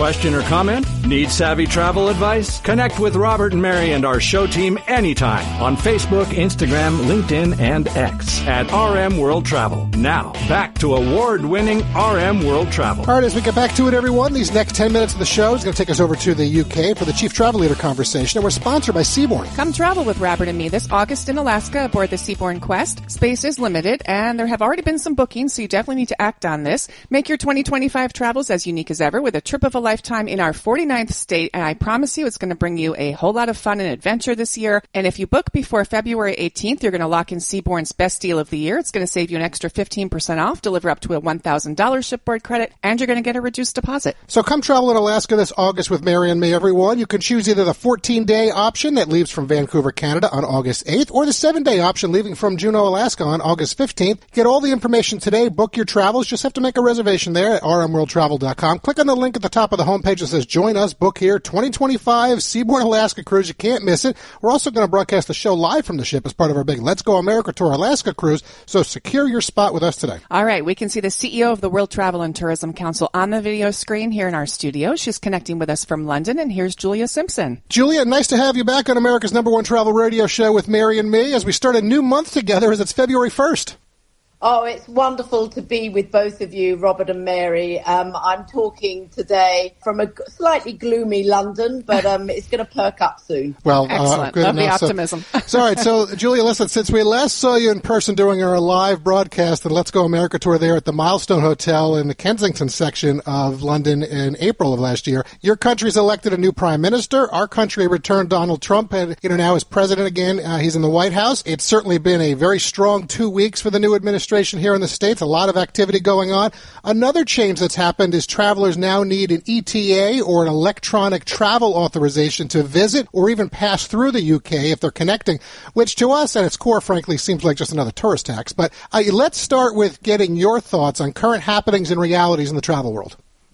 question or comment? Need savvy travel advice? Connect with Robert and Mary and our show team anytime on Facebook, Instagram, LinkedIn, and X at RM World Travel. Now, back to award-winning RM World Travel. All right, as we get back to it, everyone, these next 10 minutes of the show is going to take us over to the UK for the Chief Travel Leader conversation, and we're sponsored by Seabourn. Come travel with Robert and me this August in Alaska aboard the Seabourn Quest. Space is limited, and there have already been some bookings, so you definitely need to act on this. Make your 2025 travels as unique as ever with a trip of a lifetime in our 49th state, and I promise you it's going to bring you a whole lot of fun and adventure this year. And if you book before February 18th, you're going to lock in Seabourn's best deal of the year. It's going to save you an extra 15% off, deliver up to a $1,000 shipboard credit, and you're going to get a reduced deposit. So come travel in Alaska this August with Mary and me, everyone. You can choose either the 14-day option that leaves from Vancouver, Canada on August 8th, or the 7-day option leaving from Juneau, Alaska on August 15th. Get all the information today. Book your travels. Just have to make a reservation there at rmworldtravel.com. Click on the link at the top of the homepage that says Join Us, Book Here, 2025 Seabourn Alaska Cruise. You can't miss it. We're also going to broadcast the show live from the ship as part of our big Let's Go America Tour Alaska cruise, so secure your spot with us today. All right, we can see the CEO of the World Travel and Tourism Council on the video screen here in our studio. She's connecting with us from London, and here's Julia Simpson. Julia, nice to have you back on America's #1 travel radio show with Mary and me as we start a new month together as it's February 1st. Oh, it's wonderful to be with both of you, Robert and Mary. I'm talking today from a slightly gloomy London, but it's going to perk up soon. Well, excellent. Good Love enough. the optimism. So, all right. So, Julia, listen, since we last saw you in person during our live broadcast, the Let's Go America Tour there at the Milestone Hotel in the Kensington section of London in April of last year, your country's elected a new prime minister. Our country returned Donald Trump, and now as president again. He's in the White House. It's certainly been a very strong 2 weeks for the new administration here in the States, a lot of activity going on. Another change that's happened is travelers now need an ETA or an electronic travel authorization to visit or even pass through the UK if they're connecting, which to us at its core, frankly, seems like just another tourist tax. But let's start with getting your thoughts on current happenings and realities in the travel world.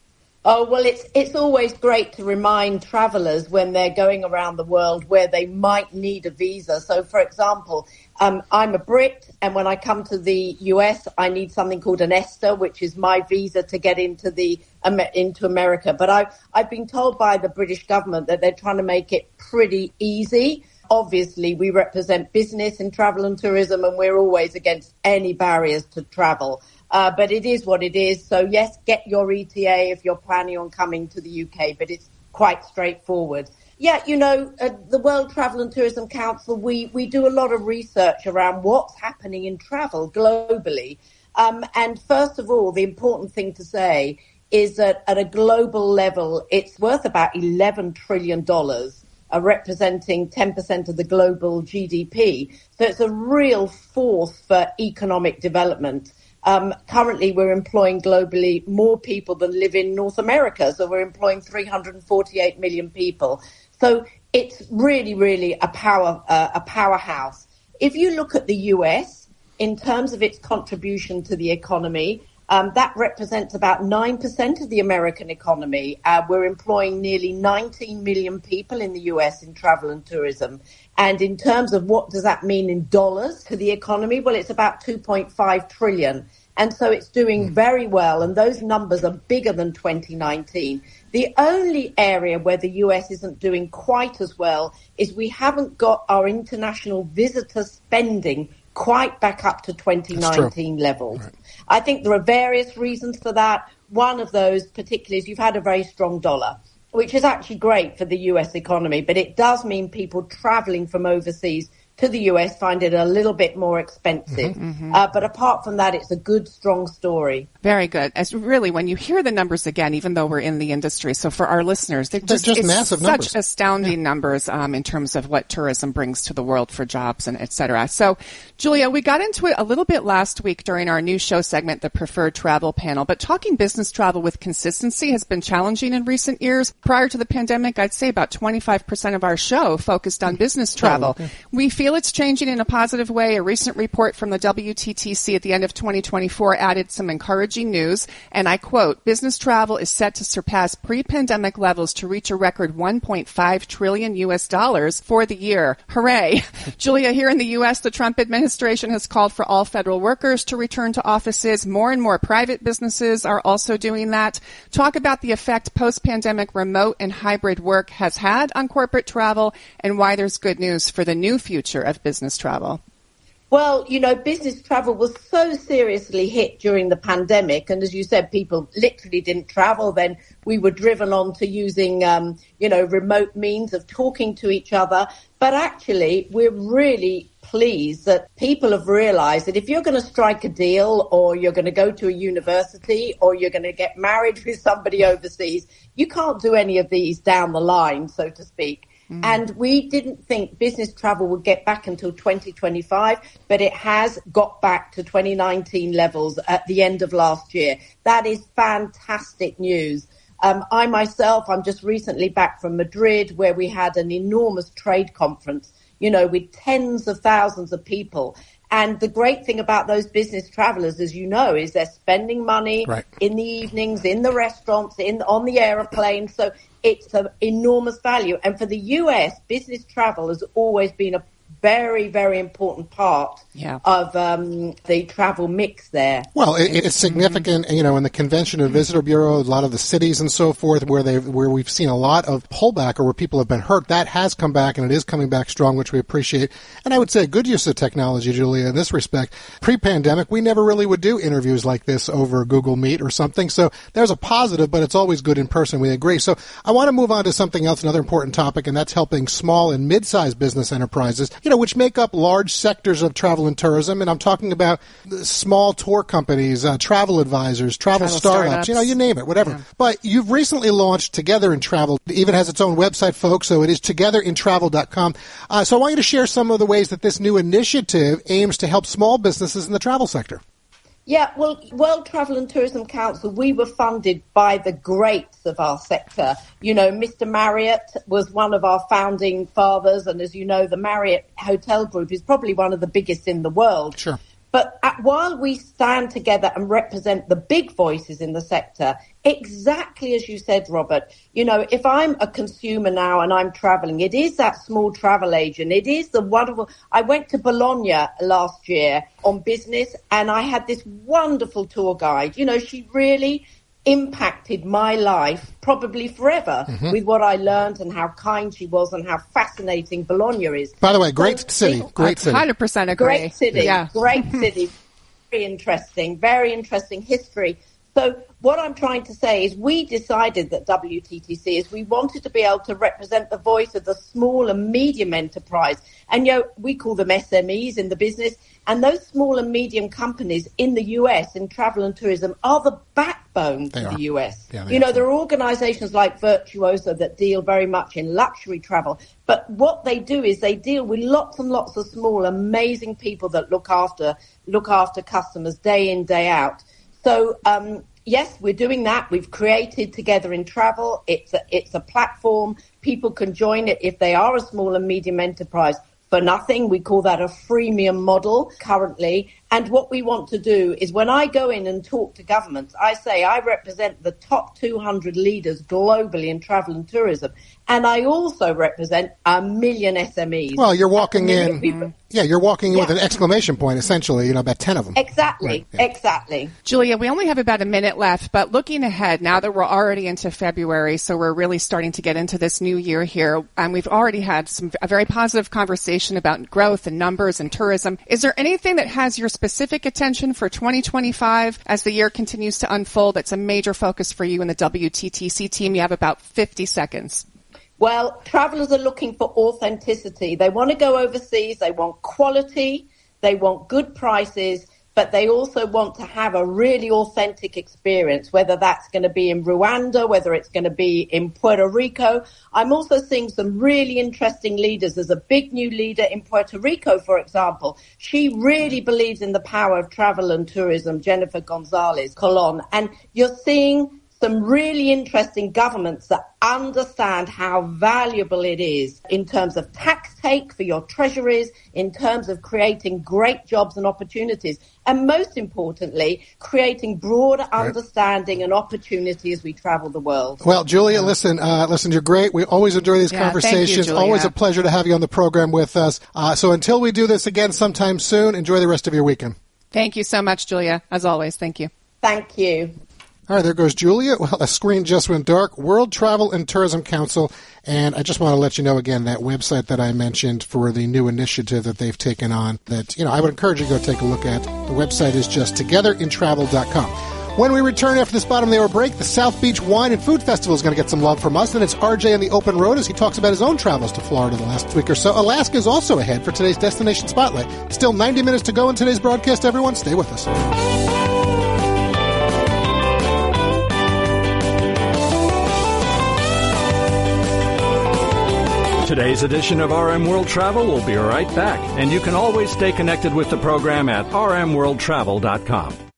Oh, well, it's always great to remind travelers when they're going around the world where they might need a visa. So, for example, I'm a Brit, and when I come to the US, I need something called an ESTA, which is my visa to get into America. But I've been told by the British government that they're trying to make it pretty easy. Obviously, we represent business in travel and tourism, and we're always against any barriers to travel. But it is what it is. So, yes, get your ETA if you're planning on coming to the UK, but it's quite straightforward. Yeah, the World Travel and Tourism Council, we do a lot of research around what's happening in travel globally. And first of all, the important thing to say is that at a global level, it's worth about $11 trillion. Representing 10% of the global GDP. So it's a real force for economic development. Currently, we're employing globally more people than live in North America. So we're employing 348 million people. So it's really, really a powerhouse. If you look at the US, in terms of its contribution to the economy, that represents about 9% of the American economy. We're employing nearly 19 million people in the US in travel and tourism. And in terms of what does that mean in dollars to the economy? Well, it's about 2.5 trillion. And so it's doing very well. And those numbers are bigger than 2019. The only area where the US isn't doing quite as well is we haven't got our international visitor spending quite back up to 2019 levels. Right. I think there are various reasons for that. One of those particularly is you've had a very strong dollar, which is actually great for the US economy, but it does mean people traveling from overseas to the US find it a little bit more expensive. But apart from that, it's a good, strong story. Very good. As really, when you hear the numbers again, even though we're in the industry, so for our listeners, they're just massive numbers. Such astounding numbers in terms of what tourism brings to the world for jobs and et cetera. So, Julia, we got into it a little bit last week during our new show segment, the Preferred Travel Panel, but talking business travel with consistency has been challenging in recent years. Prior to the pandemic, I'd say about 25% of our show focused on business travel. We feel feel it's changing in a positive way? A recent report from the WTTC at the end of 2024 added some encouraging news, and I quote, business travel is set to surpass pre-pandemic levels to reach a record $1.5 trillion for the year. Hooray. Julia, here in the U.S., the Trump administration has called for all federal workers to return to offices. More and more private businesses are also doing that. Talk about the effect post-pandemic remote and hybrid work has had on corporate travel and why there's good news for the new future of business travel. Well, business travel was so seriously hit during the pandemic. And as you said, people literally didn't travel. Then we were driven on to using, remote means of talking to each other. But actually, we're really pleased that people have realized that if you're going to strike a deal or you're going to go to a university or you're going to get married with somebody overseas, you can't do any of these down the line, so to speak. And we didn't think business travel would get back until 2025, but it has got back to 2019 levels at the end of last year. That is fantastic news. I myself, I'm just recently back from Madrid, where we had an enormous trade conference, with tens of thousands of people. And the great thing about those business travelers, as you know, is they're spending money in the evenings, in the restaurants, on the aeroplane. So it's an enormous value. And for the US, business travel has always been a very, very important part of the travel mix there. Well, it's significant, in the Convention and Visitor Bureau, a lot of the cities and so forth, where we've seen a lot of pullback or where people have been hurt, that has come back and it is coming back strong, which we appreciate. And I would say a good use of technology, Julia, in this respect. Pre-pandemic, we never really would do interviews like this over Google Meet or something. So there's a positive, but it's always good in person. We agree. So I want to move on to something else, another important topic, and that's helping small and mid-sized business enterprises, which make up large sectors of travel and tourism. And I'm talking about small tour companies, travel advisors, travel startups, you name it, whatever. Yeah. But you've recently launched Together in Travel. It even has its own website, folks, so it is togetherintravel.com. So I want you to share some of the ways that this new initiative aims to help small businesses in the travel sector. Yeah, well, World Travel and Tourism Council, we were funded by the greats of our sector. Mr. Marriott was one of our founding fathers. And as you know, the Marriott Hotel Group is probably one of the biggest in the world. Sure. But while we stand together and represent the big voices in the sector, exactly as you said, Robert, if I'm a consumer now and I'm traveling, it is that small travel agent. It is the wonderful. I went to Bologna last year on business and I had this wonderful tour guide. She really impacted my life probably forever with what I learned and how kind she was and how fascinating Bologna is. By the way, great city. 100% agree. Great city. Yeah. Great city. Very interesting history. So what I'm trying to say is we decided that WTTC is we wanted to be able to represent the voice of the small and medium enterprise. And, we call them SMEs in the business. And those small and medium companies in the US in travel and tourism are the backbone to the US. Yeah, there are organizations like Virtuoso that deal very much in luxury travel. But what they do is they deal with lots and lots of small, amazing people that look after customers day in, day out. So, yes, we're doing that. We've created Together in Travel. It's a platform. People can join it if they are a small and medium enterprise for nothing. We call that a freemium model currently. And what we want to do is when I go in and talk to governments, I say I represent the top 200 leaders globally in travel and tourism. And I also represent 1 million SMEs. Well, you're walking in. You're walking in with an exclamation point, essentially, about 10 of them. Exactly, right, yeah. Exactly. Julia, we only have about a minute left, but looking ahead, now that we're already into February, so we're really starting to get into this new year here, and we've already had a very positive conversation about growth and numbers and tourism. Is there anything that has your specific attention for 2025 as the year continues to unfold that's a major focus for you and the WTTC team? You have about 50 seconds. Well, travelers are looking for authenticity. They want to go overseas. They want quality. They want good prices, but they also want to have a really authentic experience, whether that's going to be in Rwanda, whether it's going to be in Puerto Rico. I'm also seeing some really interesting leaders. There's a big new leader in Puerto Rico, for example. She really believes in the power of travel and tourism, Jennifer Gonzalez Colon. And you're seeing some really interesting governments that understand how valuable it is in terms of tax take for your treasuries, in terms of creating great jobs and opportunities, and most importantly, creating broader understanding and opportunity as we travel the world. Well, Julia, listen, you're great. We always enjoy these conversations. Thank you, always a pleasure to have you on the program with us. So until we do this again sometime soon, enjoy the rest of your weekend. Thank you so much, Julia. As always, thank you. Thank you. All right, there goes Julia. Well, the screen just went dark. World Travel and Tourism Council. And I just want to let you know again, that website that I mentioned for the new initiative that they've taken on, that, I would encourage you to go take a look at. The website is just togetherintravel.com. When we return after this bottom of the hour break, the South Beach Wine and Food Festival is going to get some love from us. Then it's RJ on the Open Road as he talks about his own travels to Florida the last week or so. Alaska is also ahead for today's Destination Spotlight. Still 90 minutes to go in today's broadcast, everyone. Stay with us. Today's edition of RM World Travel will be right back, and you can always stay connected with the program at rmworldtravel.com.